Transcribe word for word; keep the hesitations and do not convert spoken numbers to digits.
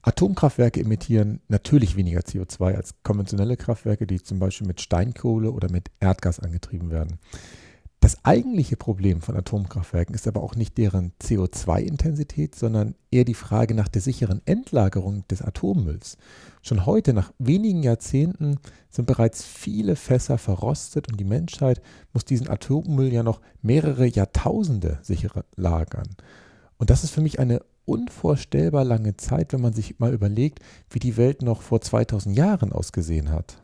Atomkraftwerke emittieren natürlich weniger C O zwei als konventionelle Kraftwerke, die zum Beispiel mit Steinkohle oder mit Erdgas angetrieben werden. Das eigentliche Problem von Atomkraftwerken ist aber auch nicht deren C O zwei Intensität, sondern eher die Frage nach der sicheren Endlagerung des Atommülls. Schon heute, nach wenigen Jahrzehnten, sind bereits viele Fässer verrostet und die Menschheit muss diesen Atommüll ja noch mehrere Jahrtausende sicher lagern. Und das ist für mich eine unvorstellbar lange Zeit, wenn man sich mal überlegt, wie die Welt noch vor zweitausend Jahren ausgesehen hat.